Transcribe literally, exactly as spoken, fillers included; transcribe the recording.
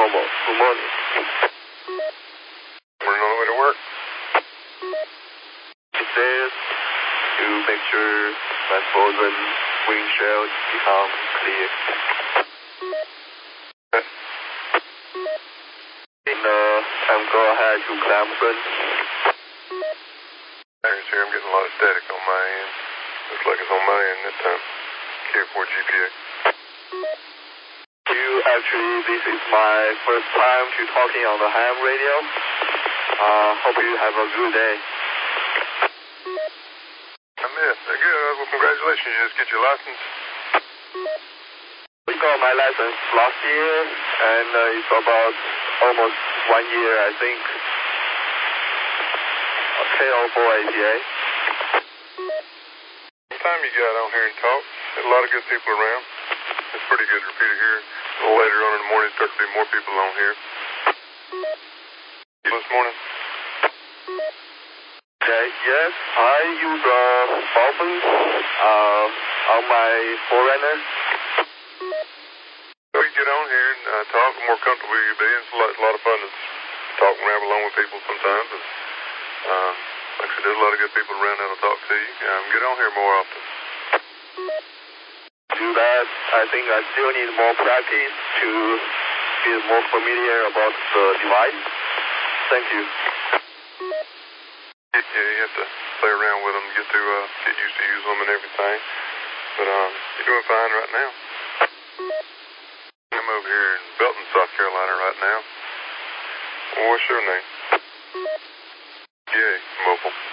normal. Good morning. We're on the way to work. It says to make sure my frozen windshield become clear. And uh, I'm go ahead to Clemson. There's here, I'm getting a lot of static on my end. Looks like it's on my end this time. K four G P A. You actually, this is my first time to talking on the ham radio. Uh, hope you have a good day. I'm in. They're good. Well, congratulations. You just get your license. We got my license last year, and uh, it's about almost one year, I think. K O four A P A. Time you got on here and talk. There's a lot of good people around. It's pretty good repeater here. A little later on in the morning, start to be more people on here. This morning. Okay, yes, I use uh, often uh, on my Forerunner. So you get on here and uh, talk, the more comfortable you be. It's a lot, a lot of fun to talk and ramble along with people sometimes. And, um, like I said, there's a lot of good people around that'll talk to you. Um, get on here more often. Do that, I think I still need more practice to get more familiar about the device. Thank you. Yeah, you have to play around with them, get to uh, get used to use them and everything. But um, you're doing fine right now. I'm over here in Belton, South Carolina right now. What's your name? Yeah, Mobile.